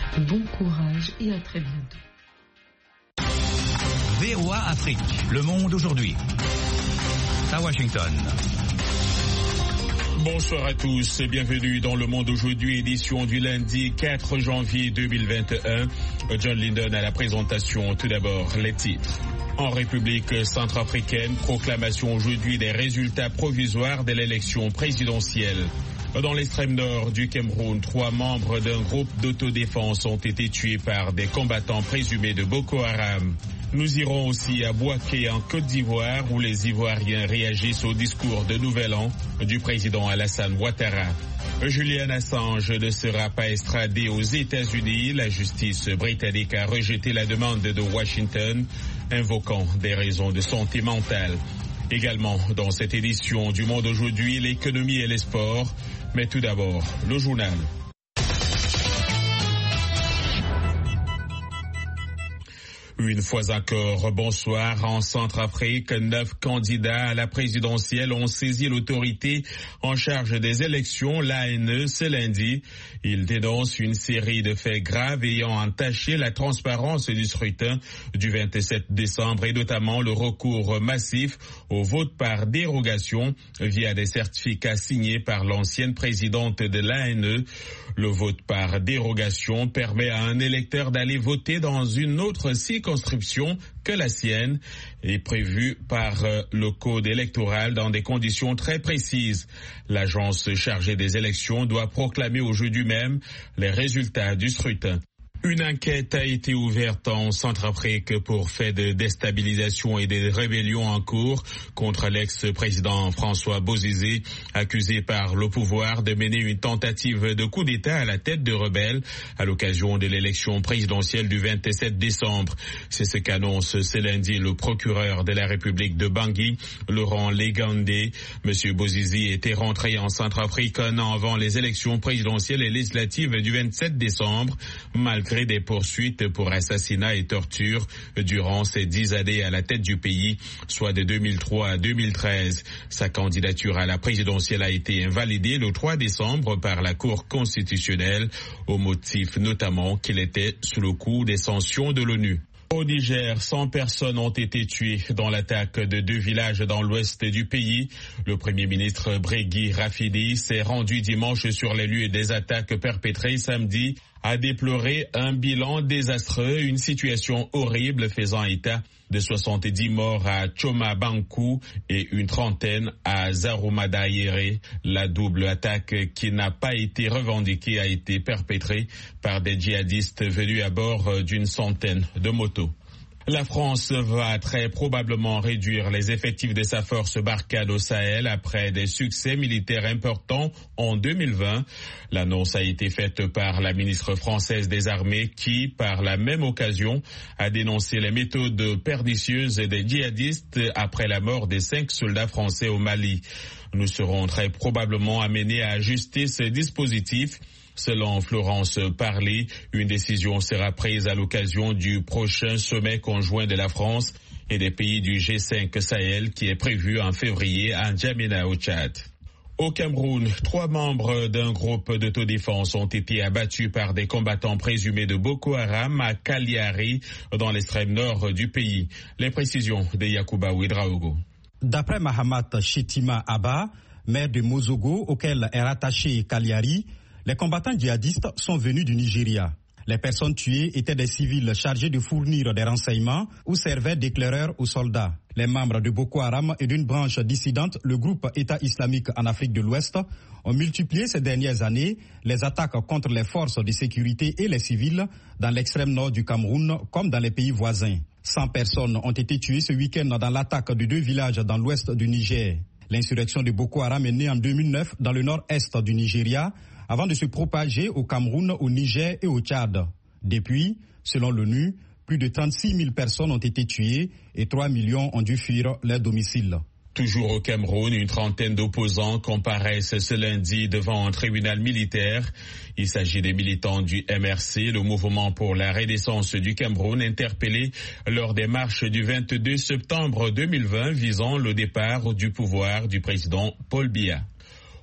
Bon courage et à très bientôt. VOA Afrique, le monde aujourd'hui. À Washington. Bonsoir à tous et bienvenue dans Le Monde aujourd'hui, édition du lundi 4 janvier 2021. John Linden à la présentation. Tout d'abord, les titres. En République centrafricaine, proclamation aujourd'hui des résultats provisoires de l'élection présidentielle. Dans l'extrême nord du Cameroun, 3 membres d'un groupe d'autodéfense ont été tués par des combattants présumés de Boko Haram. Nous irons aussi à Bouaké en Côte d'Ivoire où les Ivoiriens réagissent au discours de Nouvel An du président Alassane Ouattara. Julian Assange ne sera pas extradé aux États-Unis. La justice britannique a rejeté la demande de Washington, invoquant des raisons de santé mentale. Également dans cette édition du Monde aujourd'hui, l'économie et les sports. Mais tout d'abord, le journal. Une fois encore, bonsoir. En Centrafrique, 9 candidats à la présidentielle ont saisi l'autorité en charge des élections, l'ANE, ce lundi. Ils dénoncent une série de faits graves ayant entaché la transparence du scrutin du 27 décembre et notamment le recours massif au vote par dérogation via des certificats signés par l'ancienne présidente de l'ANE. Le vote par dérogation permet à un électeur d'aller voter dans une autre circonscription que la sienne est prévue par le code électoral dans des conditions très précises. L'agence chargée des élections doit proclamer aujourd'hui même les résultats du scrutin. Une enquête a été ouverte en Centrafrique pour faits de déstabilisation et de rébellion en cours contre l'ex-président François Bozizé, accusé par le pouvoir de mener une tentative de coup d'État à la tête de rebelles à l'occasion de l'élection présidentielle du 27 décembre. C'est ce qu'annonce ce lundi le procureur de la République de Bangui, Laurent Legandé. Monsieur Bozizé était rentré en Centrafrique un an avant les élections présidentielles et législatives du 27 décembre, malgré des poursuites pour assassinat et torture durant ses 10 années à la tête du pays, soit de 2003 à 2013. Sa candidature à la présidentielle a été invalidée le 3 décembre par la Cour constitutionnelle, au motif notamment qu'il était sous le coup des sanctions de l'ONU. Au Niger, 100 personnes ont été tuées dans l'attaque de 2 villages dans l'ouest du pays. Le Premier ministre Brégui Rafidi s'est rendu dimanche sur les lieux des attaques perpétrées samedi, a déploré un bilan désastreux, une situation horrible faisant état de 70 morts à Tchoma-Bankou et une trentaine à Zaroumadaïré. La double attaque qui n'a pas été revendiquée a été perpétrée par des djihadistes venus à bord d'une centaine de motos. La France va très probablement réduire les effectifs de sa force Barkhane au Sahel après des succès militaires importants en 2020. L'annonce a été faite par la ministre française des Armées qui, par la même occasion, a dénoncé les méthodes pernicieuses des djihadistes après la mort des 5 soldats français au Mali. Nous serons très probablement amenés à ajuster ce dispositif. Selon Florence Parly, une décision sera prise à l'occasion du prochain sommet conjoint de la France et des pays du G5 Sahel qui est prévu en février à N'Djamena au Tchad. Au Cameroun, 3 membres d'un groupe d'autodéfense ont été abattus par des combattants présumés de Boko Haram à Kaliari, dans l'extrême nord du pays. Les précisions de Yacouba Ouedraogo. D'après Mahamat Chetima Abba, maire de Mozogo, auquel est rattaché Kaliari, les combattants djihadistes sont venus du Nigeria. Les personnes tuées étaient des civils chargés de fournir des renseignements ou servaient d'éclaireurs aux soldats. Les membres de Boko Haram et d'une branche dissidente, le groupe État islamique en Afrique de l'Ouest, ont multiplié ces dernières années les attaques contre les forces de sécurité et les civils dans l'extrême nord du Cameroun comme dans les pays voisins. 100 personnes ont été tuées ce week-end dans l'attaque de 2 villages dans l'ouest du Niger. L'insurrection de Boko Haram est née en 2009 dans le nord-est du Nigeria, avant de se propager au Cameroun, au Niger et au Tchad. Depuis, selon l'ONU, plus de 36 000 personnes ont été tuées et 3 millions ont dû fuir leur domicile. Toujours au Cameroun, une trentaine d'opposants comparaissent ce lundi devant un tribunal militaire. Il s'agit des militants du MRC, le mouvement pour la renaissance du Cameroun, interpellés lors des marches du 22 septembre 2020 visant le départ du pouvoir du président Paul Biya.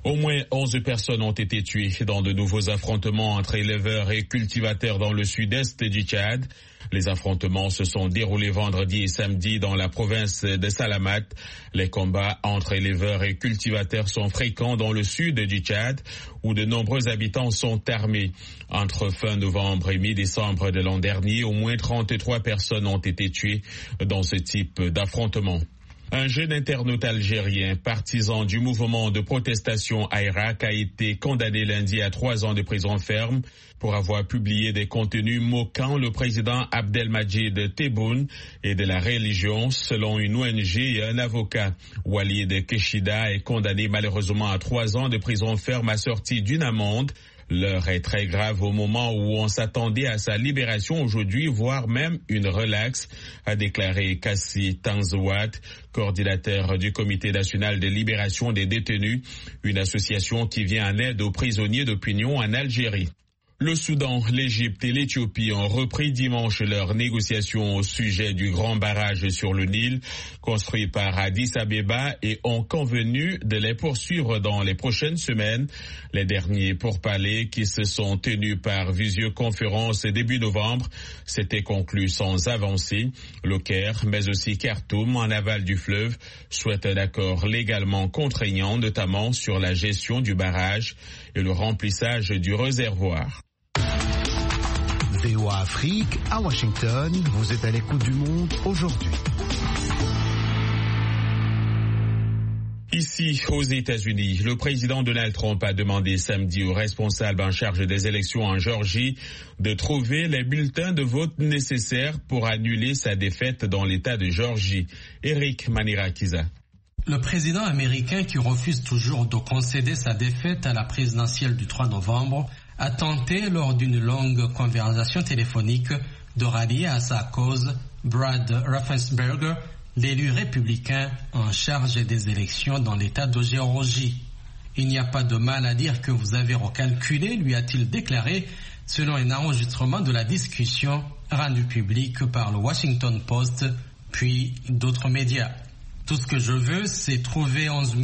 Au moins 11 personnes ont été tuées dans de nouveaux affrontements entre éleveurs et cultivateurs dans le sud-est du Tchad. Les affrontements se sont déroulés vendredi et samedi dans la province de Salamat. Les combats entre éleveurs et cultivateurs sont fréquents dans le sud du Tchad, où de nombreux habitants sont armés. Entre fin novembre et mi-décembre de l'an dernier, au moins 33 personnes ont été tuées dans ce type d'affrontement. Un jeune internaute algérien, partisan du mouvement de protestation à Irak, a été condamné lundi à 3 ans de prison ferme pour avoir publié des contenus moquant le président Abdelmadjid Tebboune et de la religion, selon une ONG et un avocat. Walid Keshida est condamné malheureusement à 3 ans de prison ferme assorti d'une amende. L'heure est très grave au moment où on s'attendait à sa libération aujourd'hui, voire même une relaxe, a déclaré Kassi Tanzouat, coordinateur du Comité national de libération des détenus, une association qui vient en aide aux prisonniers d'opinion en Algérie. Le Soudan, l'Égypte et l'Éthiopie ont repris dimanche leurs négociations au sujet du grand barrage sur le Nil, construit par Addis Abeba, et ont convenu de les poursuivre dans les prochaines semaines. Les derniers pourparlers qui se sont tenus par visioconférence début novembre s'étaient conclus sans avancée. Le Caire, mais aussi Khartoum, en aval du fleuve, souhaitent un accord légalement contraignant, notamment sur la gestion du barrage et le remplissage du réservoir. VOA Afrique, à Washington, vous êtes à l'écoute du monde aujourd'hui. Ici, aux États-Unis, le président Donald Trump a demandé samedi aux responsables en charge des élections en Géorgie de trouver les bulletins de vote nécessaires pour annuler sa défaite dans l'État de Géorgie. Eric Manirakiza. Le président américain, qui refuse toujours de concéder sa défaite à la présidentielle du 3 novembre, a tenté lors d'une longue conversation téléphonique de rallier à sa cause Brad Raffensperger, l'élu républicain en charge des élections dans l'État de Géorgie. Il n'y a pas de mal à dire que vous avez recalculé, lui a-t-il déclaré, selon un enregistrement de la discussion rendu public par le Washington Post, puis d'autres médias. Tout ce que je veux, c'est trouver 11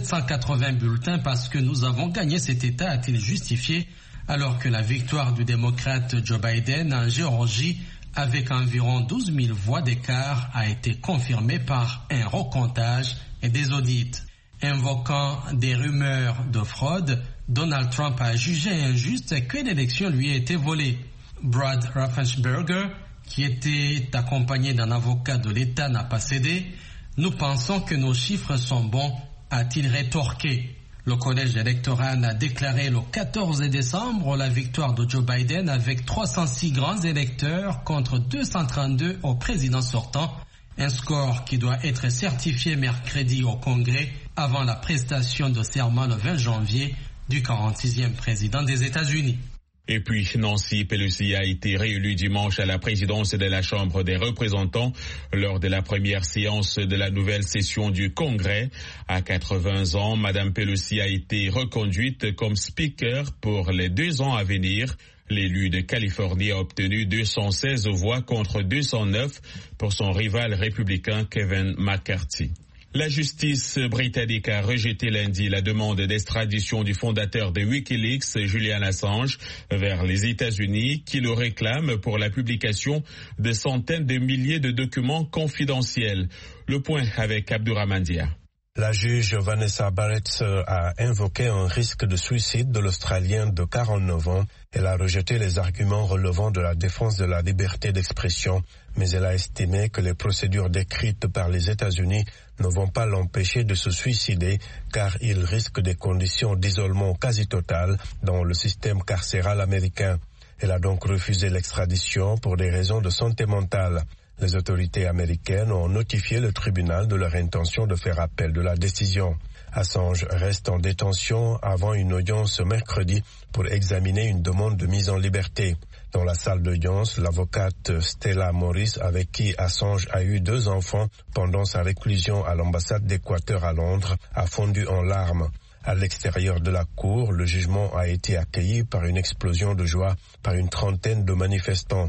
780 bulletins parce que nous avons gagné cet État, a-t-il justifié, alors que la victoire du démocrate Joe Biden en Géorgie, avec environ 12 000 voix d'écart, a été confirmée par un recomptage et des audits. Invoquant des rumeurs de fraude, Donald Trump a jugé injuste que l'élection lui ait été volée. Brad Raffensperger, qui était accompagné d'un avocat de l'État, n'a pas cédé. Nous pensons que nos chiffres sont bons, a-t-il rétorqué. Le collège électoral a déclaré le 14 décembre la victoire de Joe Biden avec 306 grands électeurs contre 232 au président sortant, un score qui doit être certifié mercredi au Congrès avant la prestation de serment le 20 janvier du 46e président des États-Unis. Et puis Nancy Pelosi a été réélue dimanche à la présidence de la Chambre des représentants lors de la première séance de la nouvelle session du Congrès. À 80 ans, Madame Pelosi a été reconduite comme speaker pour les 2 ans à venir. L'élu de Californie a obtenu 216 voix contre 209 pour son rival républicain Kevin McCarthy. La justice britannique a rejeté lundi la demande d'extradition du fondateur de Wikileaks, Julian Assange, vers les États-Unis, qui le réclame pour la publication de centaines de milliers de documents confidentiels. Le point avec Abdourahmane Dia. La juge Vanessa Barrett a invoqué un risque de suicide de l'Australien de 49 ans. Elle a rejeté les arguments relevant de la défense de la liberté d'expression, mais elle a estimé que les procédures décrites par les États-Unis ne vont pas l'empêcher de se suicider car il risque des conditions d'isolement quasi totales dans le système carcéral américain. Elle a donc refusé l'extradition pour des raisons de santé mentale. Les autorités américaines ont notifié le tribunal de leur intention de faire appel de la décision. Assange reste en détention avant une audience mercredi pour examiner une demande de mise en liberté. Dans la salle d'audience, l'avocate Stella Morris, avec qui Assange a eu 2 enfants pendant sa réclusion à l'ambassade d'Équateur à Londres, a fondu en larmes. À l'extérieur de la cour, le jugement a été accueilli par une explosion de joie par une trentaine de manifestants.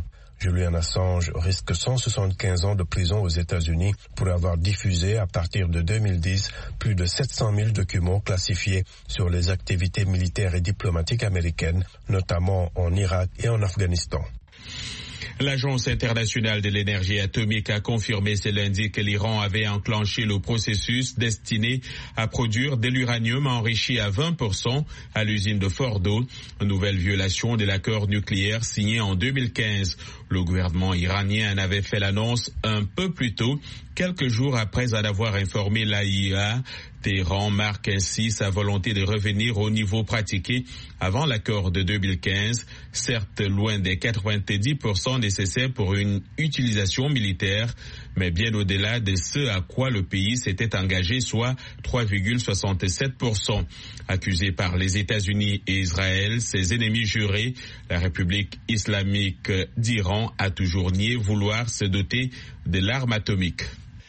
Julian Assange risque 175 ans de prison aux États-Unis pour avoir diffusé à partir de 2010 plus de 700 000 documents classifiés sur les activités militaires et diplomatiques américaines, notamment en Irak et en Afghanistan. L'Agence internationale de l'énergie atomique a confirmé ce lundi que l'Iran avait enclenché le processus destiné à produire de l'uranium enrichi à 20% à l'usine de Fordo, une nouvelle violation de l'accord nucléaire signé en 2015. Le gouvernement iranien en avait fait l'annonce un peu plus tôt, quelques jours après en avoir informé l'AIEA. Téhéran marque ainsi sa volonté de revenir au niveau pratiqué avant l'accord de 2015, certes loin des 90% nécessaires pour une utilisation militaire, mais bien au-delà de ce à quoi le pays s'était engagé, soit 3,67%. Accusé par les États-Unis et Israël, ses ennemis jurés, la République islamique d'Iran a toujours nié vouloir se doter de l'arme atomique.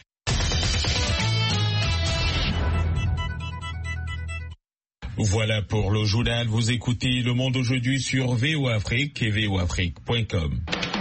Voilà pour le journal. Vous écoutez Le Monde aujourd'hui sur VOA Afrique et voaafrique.com.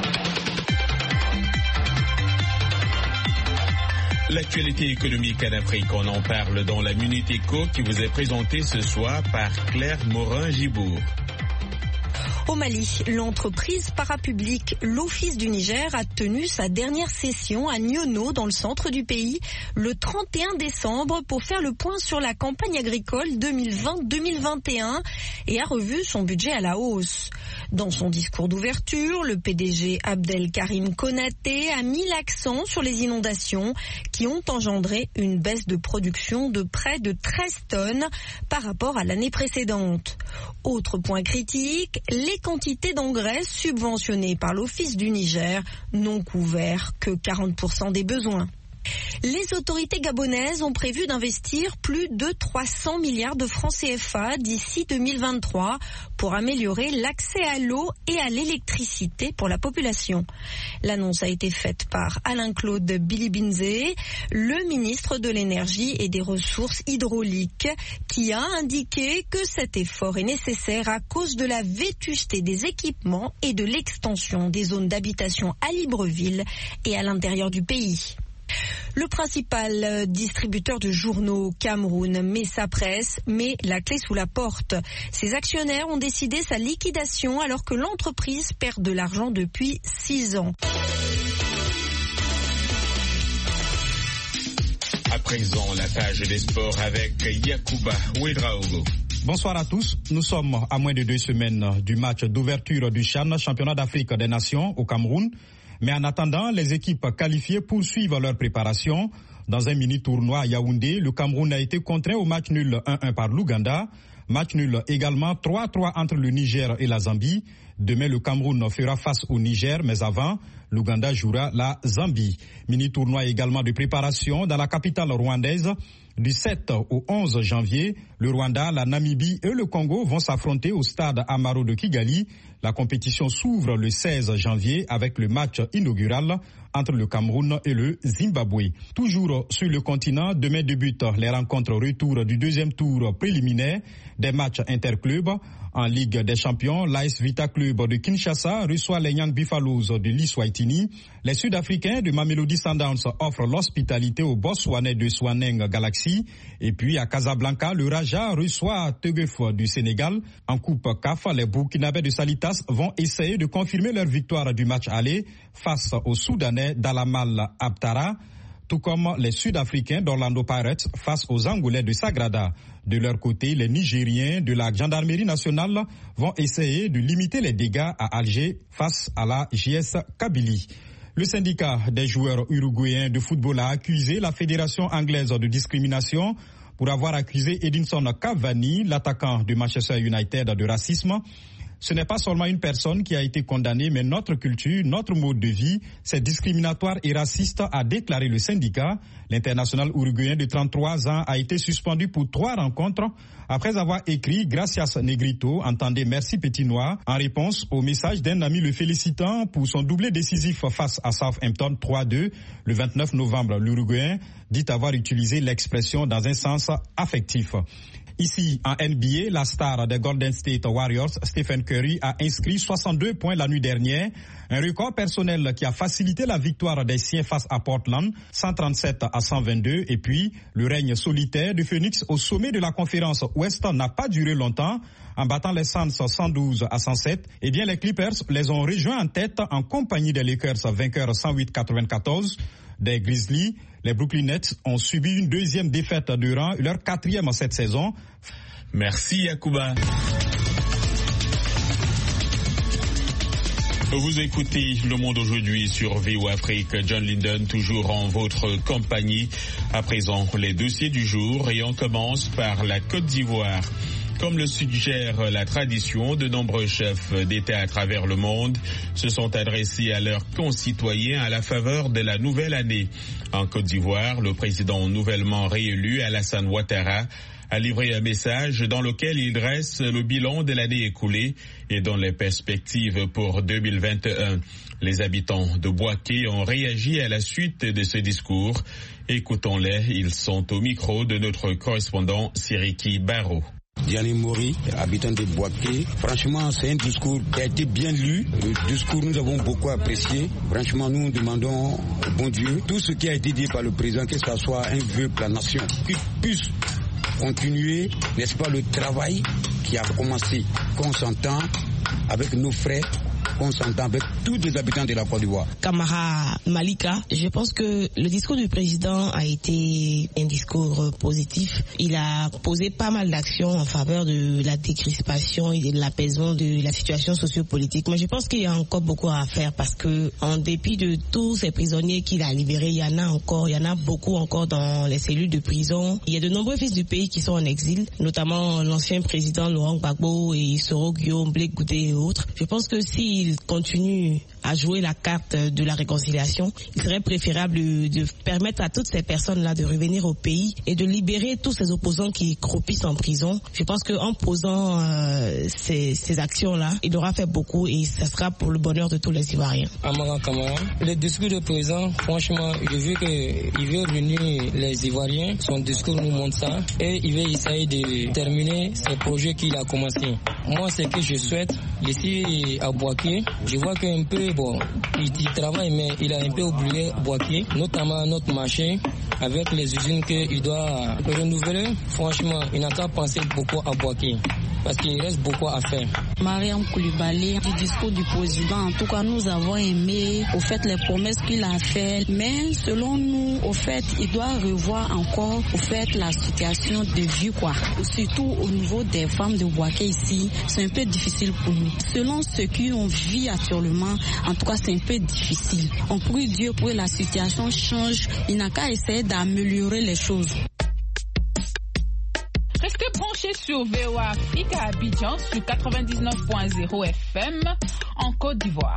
L'actualité économique en Afrique, on en parle dans la Minute Éco qui vous est présentée ce soir par Claire Morin-Gibourg. Au Mali, l'entreprise parapublique l'Office du Niger a tenu sa dernière session à Niono, dans le centre du pays, le 31 décembre pour faire le point sur la campagne agricole 2020-2021 et a revu son budget à la hausse. Dans son discours d'ouverture, le PDG Abdelkarim Konaté a mis l'accent sur les inondations qui ont engendré une baisse de production de près de 13 tonnes par rapport à l'année précédente. Autre point critique, les quantités d'engrais subventionnées par l'Office du Niger n'ont couvert que 40% des besoins. Les autorités gabonaises ont prévu d'investir plus de 300 milliards de francs CFA d'ici 2023 pour améliorer l'accès à l'eau et à l'électricité pour la population. L'annonce a été faite par Alain-Claude Bilibinze, le ministre de l'Énergie et des Ressources hydrauliques, qui a indiqué que cet effort est nécessaire à cause de la vétusté des équipements et de l'extension des zones d'habitation à Libreville et à l'intérieur du pays. Le principal distributeur de journaux au Cameroun, Messa Presse, met la clé sous la porte. Ses actionnaires ont décidé sa liquidation alors que l'entreprise perd de l'argent depuis 6 ans. À présent, la page des sports avec Yacouba Ouedraogo. Bonsoir à tous. Nous sommes à moins de 2 semaines du match d'ouverture du CHAN, championnat d'Afrique des Nations au Cameroun. Mais en attendant, les équipes qualifiées poursuivent leur préparation. Dans un mini-tournoi à Yaoundé, le Cameroun a été contraint au match nul 1-1 par l'Ouganda. Match nul également 3-3 entre le Niger et la Zambie. Demain, le Cameroun fera face au Niger, mais avant, l'Ouganda jouera la Zambie. Mini-tournoi également de préparation dans la capitale rwandaise. Du 7 au 11 janvier, le Rwanda, la Namibie et le Congo vont s'affronter au stade Amaro de Kigali. La compétition s'ouvre le 16 janvier avec le match inaugural entre le Cameroun et le Zimbabwe. Toujours sur le continent, demain débutent les rencontres retour du deuxième tour préliminaire des matchs interclubs. En Ligue des Champions, l'AS Vita Club de Kinshasa reçoit les Young Buffaloes de l'Iswaitini. Les Sud-Africains de Mamelodi Sundowns offrent l'hospitalité aux Botswanais de Swaneng Galaxy. Et puis à Casablanca, le Raja reçoit Teguef du Sénégal. En Coupe CAF, les Burkinabés de Salitas vont essayer de confirmer leur victoire du match aller face aux Soudanais d'Alamal Abtara, tout comme les Sud-Africains d'Orlando Pirates face aux Angolais de Sagrada. De leur côté, les Nigériens de la Gendarmerie nationale vont essayer de limiter les dégâts à Alger face à la JS Kabylie. Le syndicat des joueurs uruguayens de football a accusé la Fédération anglaise de discrimination pour avoir accusé Edinson Cavani, l'attaquant de Manchester United, de racisme. Ce n'est pas seulement une personne qui a été condamnée, mais notre culture, notre mode de vie, c'est discriminatoire et raciste, a déclaré le syndicat. L'international uruguayen de 33 ans a été suspendu pour 3 rencontres après avoir écrit Gracias Negrito, entendez merci Petit Noir, en réponse au message d'un ami le félicitant pour son doublé décisif face à Southampton 3-2 le 29 novembre. L'Uruguayen dit avoir utilisé l'expression dans un sens affectif. Ici, en NBA, la star des Golden State Warriors, Stephen Curry, a inscrit 62 points la nuit dernière, un record personnel qui a facilité la victoire des siens face à Portland, 137-122. Et puis, le règne solitaire de Phoenix au sommet de la conférence Ouest n'a pas duré longtemps. En battant les Suns 112-107, eh bien les Clippers les ont rejoints en tête en compagnie des Lakers vainqueurs 108-94. Des Grizzlies, les Brooklyn Nets ont subi une deuxième défaite durant leur 4e cette saison. Merci Yacouba. Vous écoutez Le Monde aujourd'hui sur VO Afrique. John Linden, toujours en votre compagnie. À présent, les dossiers du jour et on commence par la Côte d'Ivoire. Comme le suggère la tradition, de nombreux chefs d'État à travers le monde se sont adressés à leurs concitoyens à la faveur de la nouvelle année. En Côte d'Ivoire, le président nouvellement réélu, Alassane Ouattara, a livré un message dans lequel il dresse le bilan de l'année écoulée et dans les perspectives pour 2021. Les habitants de Bouaké ont réagi à la suite de ce discours. Écoutons-les, ils sont au micro de notre correspondant Siriki Barro. Diani Mori, habitant de Bouaké. Franchement, c'est un discours qui a été bien lu. Le discours, nous avons beaucoup apprécié. Franchement, nous demandons au bon Dieu tout ce qui a été dit par le président, que ce soit un vœu pour la nation, qu'il puisse continuer, n'est-ce pas, le travail qui a commencé, qu'on s'entend avec nos frères, qu'on s'entend avec tous les habitants de la Côte d'Ivoire. Camara Malika, je pense que le discours du président a été un discours positif. Il a posé pas mal d'actions en faveur de la décrispation et de l'apaisement de la situation sociopolitique. Mais je pense qu'il y a encore beaucoup à faire parce que, en dépit de tous ces prisonniers qu'il a libérés, il y en a beaucoup encore dans les cellules de prison. Il y a de nombreux fils du pays qui sont en exil, notamment l'ancien président Laurent Gbagbo et Soro Guillaume, Blake Goudé et autres. Je pense que s'il continue à jouer la carte de la réconciliation, il serait préférable de permettre à toutes ces personnes-là de revenir au pays et de libérer tous ces opposants qui croupissent en prison. Je pense qu'en posant ces actions-là, il aura fait beaucoup et ça sera pour le bonheur de tous les Ivoiriens. Amara Kamara, le discours du président, franchement, j'ai vu qu'il veut réunir les Ivoiriens. Son discours nous montre ça et il veut essayer de terminer ces projets qu'il a commencé. Moi, ce que je souhaite, ici à Bouaké, je vois qu'un peu, il travaille, mais il a un peu oublié Bouaké, notamment notre marché, avec les usines qu'il doit renouveler. Franchement, il n'a qu'à penser beaucoup à Bouaké, parce qu'il reste beaucoup à faire. Mariam Koulibaly, du discours du président, en tout cas, nous avons aimé, au fait, les promesses qu'il a faites, mais selon nous, au fait, il doit revoir encore, au fait, la situation de vie, quoi. Surtout au niveau des femmes de Bouaké ici, c'est un peu difficile pour nous. Selon ce qu'on vit actuellement, en tout cas, c'est un peu difficile. On prie Dieu pour que la situation change. Il n'a qu'à essayer d'améliorer les choses. Restez branchés sur VOA Afrique à Abidjan sur 99.0 FM en Côte d'Ivoire.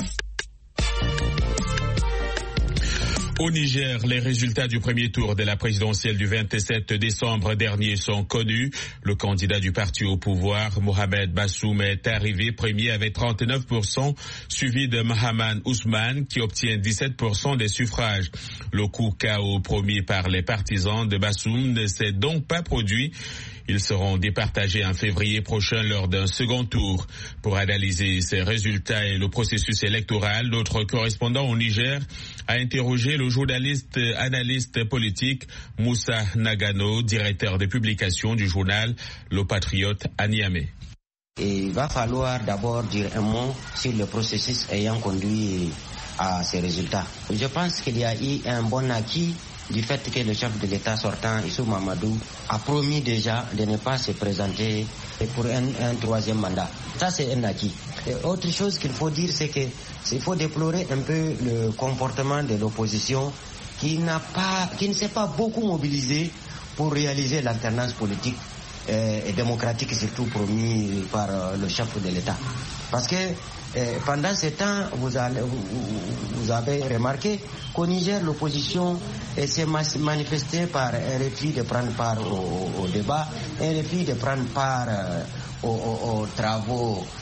Au Niger, les résultats du premier tour de la présidentielle du 27 décembre dernier sont connus. Le candidat du parti au pouvoir, Mohamed Bassoum, est arrivé premier avec 39%, suivi de Mahaman Ousmane qui obtient 17% des suffrages. Le coup KO promis par les partisans de Bassoum ne s'est donc pas produit. Ils seront départagés en février prochain lors d'un second tour. Pour analyser ces résultats et le processus électoral, notre correspondant au Niger a interrogé le journaliste analyste politique Moussa Nagano, directeur de publication du journal Le Patriote à Niamey. Et il va falloir d'abord dire un mot sur le processus ayant conduit à ces résultats. Je pense qu'il y a eu un bon acquis du fait que le chef de l'État sortant, Issou Mamadou, a promis déjà de ne pas se présenter pour un troisième mandat. Ça, c'est un acquis. Et autre chose qu'il faut dire, c'est qu'il faut déplorer un peu le comportement de l'opposition qui ne s'est pas beaucoup mobilisé pour réaliser l'alternance politique et démocratique, surtout promis par le chef de l'État. Parce que pendant ce temps, vous avez remarqué qu'au Niger, l'opposition s'est manifestée par un refus de prendre part au débat, un refus de prendre part aux travaux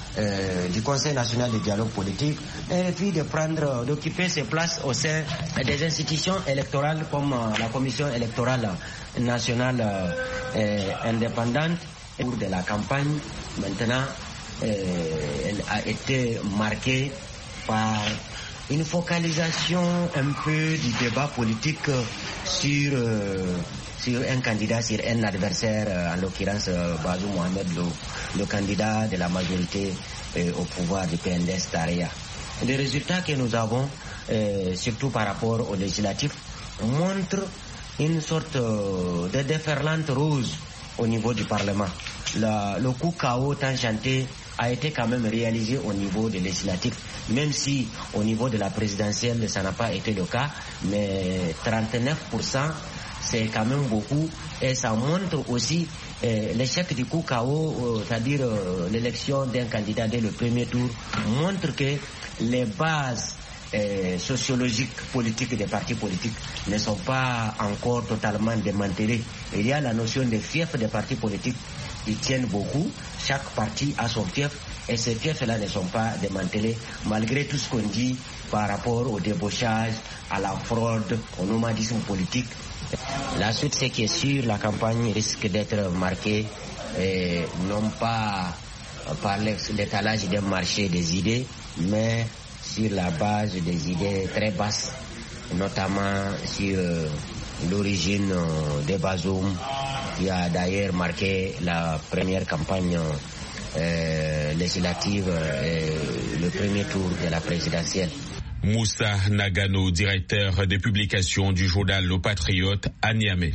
du Conseil national de dialogue politique, et puis d'occuper ses places au sein des institutions électorales comme la commission électorale nationale indépendante. Au cours de la campagne, maintenant, elle a été marquée par une focalisation un peu du débat politique sur un candidat, sur un adversaire, en l'occurrence Bazoum Mohamed, le candidat de la majorité au pouvoir du PNDS Tareya. Les résultats que nous avons, surtout par rapport aux législatifs, montrent une sorte de déferlante rose au niveau du Parlement. Le coup KO tant chanté a été quand même réalisé au niveau des législatifs, même si au niveau de la présidentielle ça n'a pas été le cas, mais 39% c'est quand même beaucoup, et ça montre aussi l'échec du coup KO, c'est-à-dire l'élection d'un candidat dès le premier tour, montre que les bases sociologiques, politiques des partis politiques ne sont pas encore totalement démantelées. Il y a la notion de fief des partis politiques qui tiennent beaucoup. Chaque parti a son fief et ces fiefs-là ne sont pas démantelés malgré tout ce qu'on dit par rapport au débauchage, à la fraude, au nomadisme politique. La suite, c'est que sûr, la campagne risque d'être marquée non pas par l'étalage d'un marché des idées, mais sur la base des idées très basses, notamment sur l'origine de Bazoum, qui a d'ailleurs marqué la première campagne législative, le premier tour de la présidentielle. Moussa Nagano, directeur des publications du journal Le Patriote à Niamey.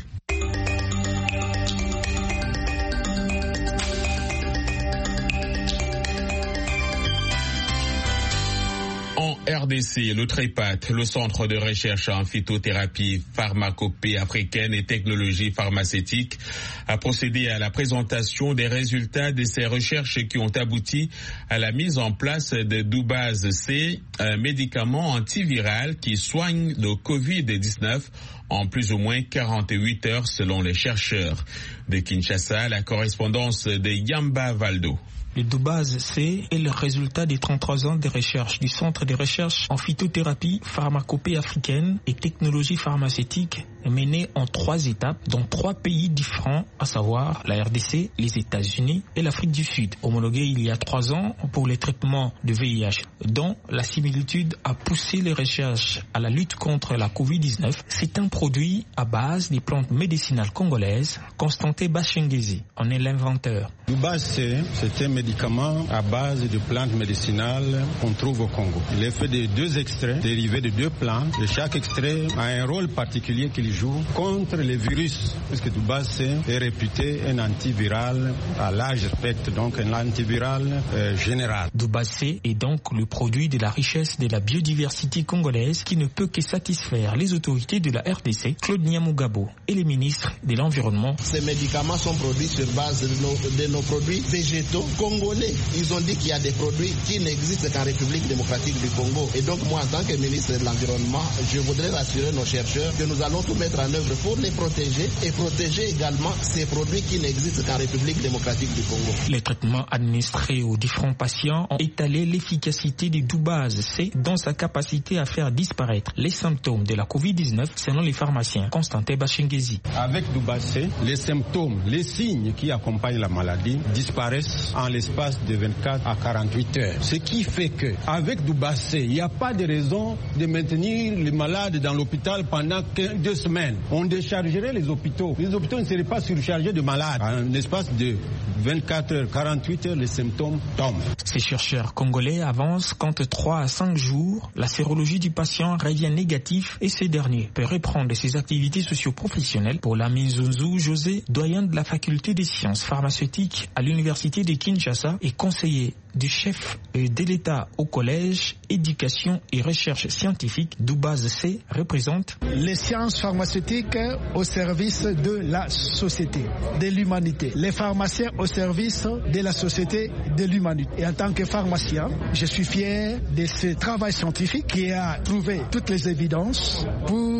RDC, le TREPAT, le Centre de recherche en phytothérapie, pharmacopée africaine et technologie pharmaceutique, a procédé à la présentation des résultats de ces recherches qui ont abouti à la mise en place de Doubase C, un médicament antiviral qui soigne le Covid-19 en plus ou moins 48 heures selon les chercheurs. De Kinshasa, la correspondance de Yamba Valdo. Le Doubase C est le résultat des 33 ans de recherche du Centre de recherche en phytothérapie, pharmacopée africaine et technologie pharmaceutique mené en 3 étapes dans 3 pays différents, à savoir la RDC, les États-Unis et l'Afrique du Sud, homologué il y a 3 ans pour les traitements de VIH, dont la similitude a poussé les recherches à la lutte contre la Covid-19. C'est un produit à base des plantes médicinales congolaises. Constantin Bashengezi en est l'inventeur. Doubase C, c'est un médicament à base de plantes médicinales qu'on trouve au Congo. Il est fait de 2 extraits dérivés de 2 plantes et chaque extrait a un rôle particulier qu'il joue contre les virus, puisque Doubase C est réputé un antiviral à large spectre, donc un antiviral général. Doubase C est donc le produit de la richesse de la biodiversité congolaise qui ne peut que satisfaire les autorités de la RDC, Claude Nyamugabo, et les ministres de l'Environnement. Ces médicaments sont produits sur base de nos produits végétaux congolais. Ils ont dit qu'il y a des produits qui n'existent qu'en République démocratique du Congo. Et donc moi, en tant que ministre de l'Environnement, je voudrais rassurer nos chercheurs que nous allons tout mettre en œuvre pour les protéger et protéger également ces produits qui n'existent qu'en République démocratique du Congo. Les traitements administrés aux différents patients ont étalé l'efficacité du Doubase C dans sa capacité à faire disparaître les symptômes de la Covid-19 selon les pharmaciens. Constantin Bashengezi. Avec Doubase C, les symptômes, les signes qui accompagnent la maladie disparaissent en l'espace de 24 à 48 heures. Ce qui fait que avec Doubase C, il n'y a pas de raison de maintenir les malades dans l'hôpital pendant 2 semaines. On déchargerait les hôpitaux. Les hôpitaux ne seraient pas surchargés de malades. En l'espace de 24 heures, 48 heures, les symptômes tombent. Ces chercheurs congolais avancent qu'entre 3 à 5 jours, la sérologie du patient revient négative et ce dernier peut reprendre ses activités socio-professionnelles. Pour l'ami Zunzu José, doyen de la faculté des sciences pharmaceutiques à l'université de Kinshasa et conseiller du chef de l'État au collège éducation et recherche scientifique, Doubase C représente les sciences pharmaceutiques au service de la société, de l'humanité. Les pharmaciens au service de la société, de l'humanité. Et en tant que pharmacien, je suis fier de ce travail scientifique qui a trouvé toutes les évidences pour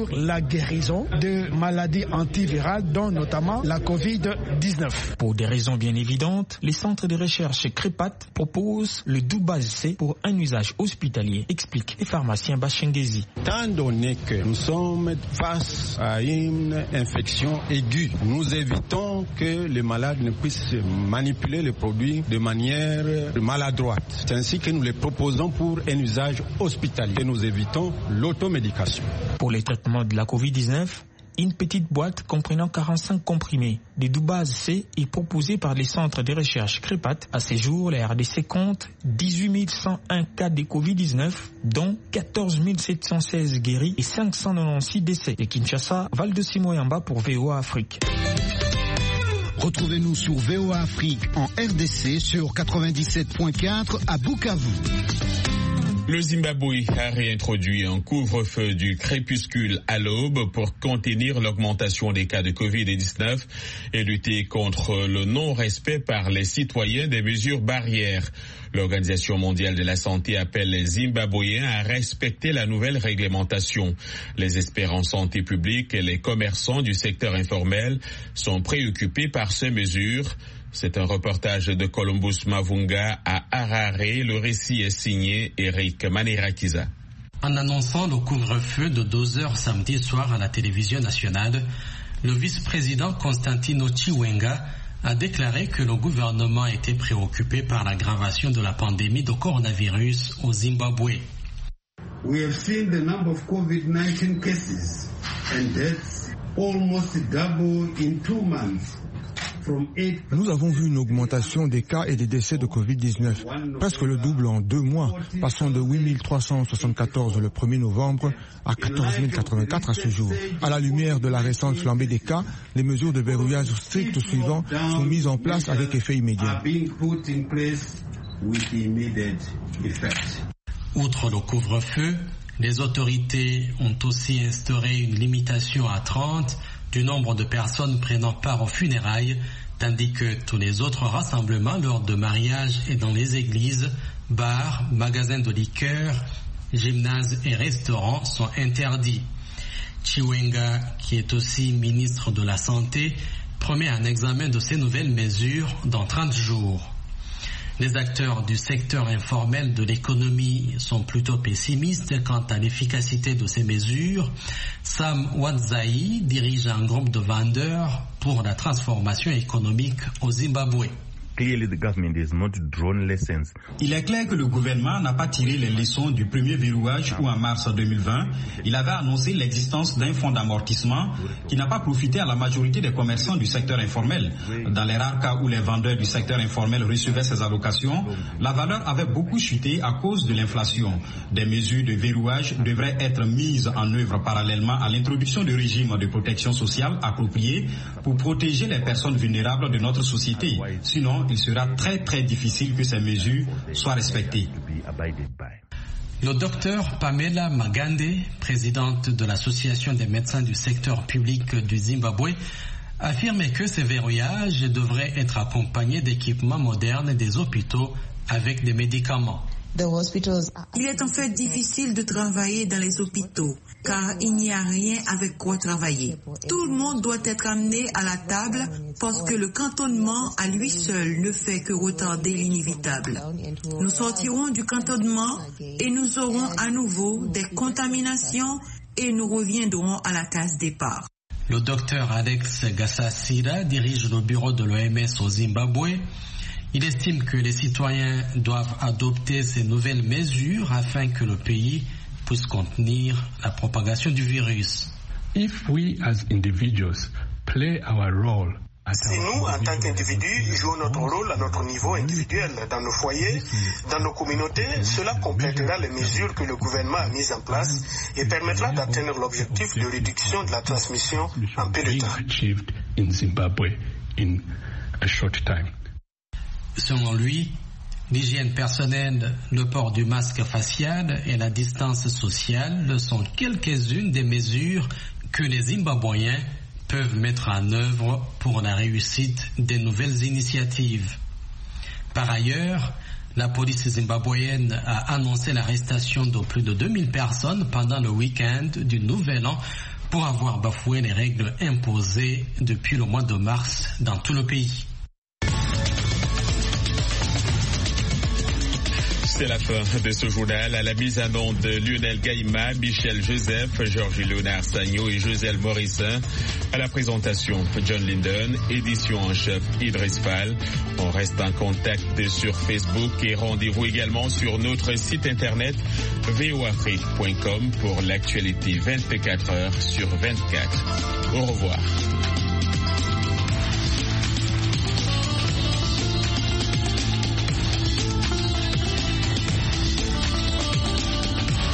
sur la guérison de maladies antivirales, dont notamment la Covid-19. Pour des raisons bien évidentes, les centres de recherche CREPAT proposent le Doubase-C pour un usage hospitalier, explique le pharmacien Bachengezi. Étant donné que nous sommes face à une infection aiguë, nous évitons que les malades ne puissent manipuler les produits de manière maladroite. C'est ainsi que nous les proposons pour un usage hospitalier. Nous évitons l'automédication. Pour les traitements de la Covid-19, une petite boîte comprenant 45 comprimés de Doubase-C est proposée par les centres de recherche CREPAT. À ce jour, la RDC compte 18 101 cas de Covid-19, dont 14 716 guéris et 596 décès. De Kinshasa, Val-de-Simoyamba pour VOA Afrique. Retrouvez-nous sur VOA Afrique en RDC sur 97.4 à Bukavu. Le Zimbabwe a réintroduit un couvre-feu du crépuscule à l'aube pour contenir l'augmentation des cas de Covid-19 et lutter contre le non-respect par les citoyens des mesures barrières. L'Organisation mondiale de la santé appelle les Zimbabwéens à respecter la nouvelle réglementation. Les experts en santé publique et les commerçants du secteur informel sont préoccupés par ces mesures. C'est un reportage de Columbus Mavunga à Harare. Le récit est signé Eric Manirakiza. En annonçant le couvre-feu de 2 heures samedi soir à la télévision nationale, le vice-président Constantino Chiwenga a déclaré que le gouvernement était préoccupé par l'aggravation de la pandémie de coronavirus au Zimbabwe. We have seen the number of COVID-19 cases and deaths almost double in 2 months. Nous avons vu une augmentation des cas et des décès de Covid-19, presque le double en 2 mois, passant de 8 374 le 1er novembre à 14 084 à ce jour. À la lumière de la récente flambée des cas, les mesures de verrouillage strictes suivantes sont mises en place avec effet immédiat. Outre le couvre-feu, les autorités ont aussi instauré une limitation à 30 du nombre de personnes prenant part aux funérailles, tandis que tous les autres rassemblements lors de mariages et dans les églises, bars, magasins de liqueurs, gymnases et restaurants sont interdits. Chiwenga, qui est aussi ministre de la Santé, promet un examen de ces nouvelles mesures dans 30 jours. Les acteurs du secteur informel de l'économie sont plutôt pessimistes quant à l'efficacité de ces mesures. Sam Wadzai dirige un groupe de vendeurs pour la transformation économique au Zimbabwe. Il est clair que le gouvernement n'a pas tiré les leçons du premier verrouillage où en mars 2020, il avait annoncé l'existence d'un fonds d'amortissement qui n'a pas profité à la majorité des commerçants du secteur informel. Dans les rares cas où les vendeurs du secteur informel recevaient ces allocations, la valeur avait beaucoup chuté à cause de l'inflation. Des mesures de verrouillage devraient être mises en œuvre parallèlement à l'introduction de régimes de protection sociale appropriés pour protéger les personnes vulnérables de notre société. Sinon, il sera très difficile que ces mesures soient respectées. Le docteur Pamela Magande, présidente de l'Association des médecins du secteur public du Zimbabwe, affirme que ces verrouillages devraient être accompagnés d'équipements modernes des hôpitaux avec des médicaments. Il est en fait difficile de travailler dans les hôpitaux car il n'y a rien avec quoi travailler. Tout le monde doit être amené à la table parce que le cantonnement à lui seul ne fait que retarder l'inévitable. Nous sortirons du cantonnement et nous aurons à nouveau des contaminations et nous reviendrons à la case départ. Le docteur Alex Gasasira dirige le bureau de l'OMS au Zimbabwe. Il estime que les citoyens doivent adopter ces nouvelles mesures afin que le pays puisse contenir la propagation du virus. If we as individuals play our role, si nous, en tant qu'individus, jouons notre rôle à notre niveau individuel, dans nos foyers, dans nos communautés, cela complétera les mesures que le gouvernement a mises en place et permettra d'atteindre l'objectif de réduction de la transmission en peu de temps. Selon lui, l'hygiène personnelle, le port du masque facial et la distance sociale sont quelques-unes des mesures que les Zimbabwéens peuvent mettre en œuvre pour la réussite des nouvelles initiatives. Par ailleurs, la police zimbabwéenne a annoncé l'arrestation de plus de 2000 personnes pendant le week-end du Nouvel An pour avoir bafoué les règles imposées depuis le mois de mars dans tout le pays. C'est la fin de ce journal. À la mise en onde de Lionel Gaïma, Michel Joseph, Georges-Léonard Sagno et Joselle Morissin. À la présentation, John Linden, édition en chef Idriss Fall. On reste en contact sur Facebook et rendez-vous également sur notre site internet voafrique.com pour l'actualité 24 heures sur 24. Au revoir.